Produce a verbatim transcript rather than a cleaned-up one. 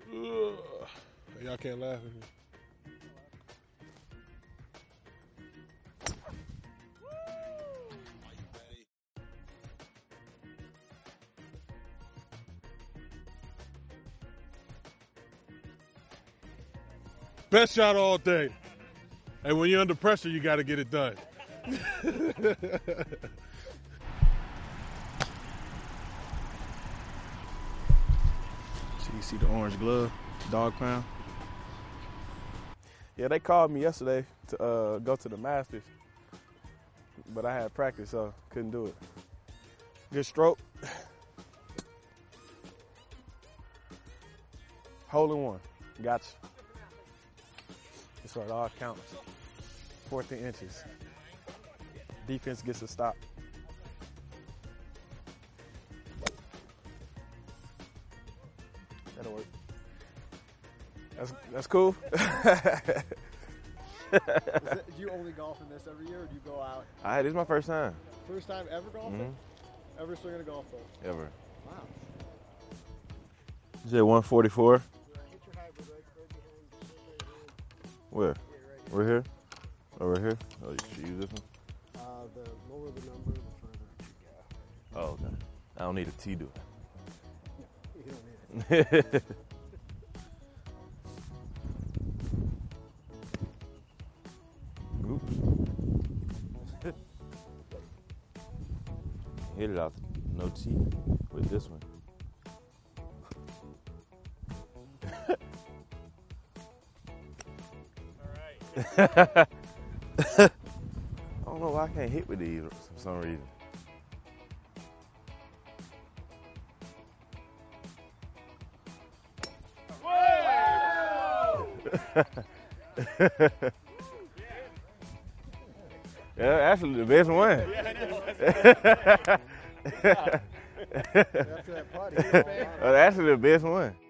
Y'all can't laugh at me. Best shot all day. And when you're under pressure, you got to get it done. So you see the orange glove, dog pound. Yeah, they called me yesterday to uh, go to the Masters, but I had practice, so couldn't do it. Good stroke. Hole in one. Gotcha. That's what it all counts. fourteen inches. Defense gets a stop. That'll work. That's that's cool. Is it, do you only golf in this every year, or do you go out? All right, this is my first time. First time ever golfing? Mm-hmm. Ever swinging a golf ball? Ever. Wow. You said one forty-four? Where? Right here? Over here? Oh, you should use this one? Uh, the lower the number, the further it should go. Oh, okay. I don't need a T, do No, you don't need it. it? Oops. Hit it out. No T with this one. I don't know why I can't hit with these for some reason. Yeah, actually the best one. After that putt, he was bang. That's actually the best one.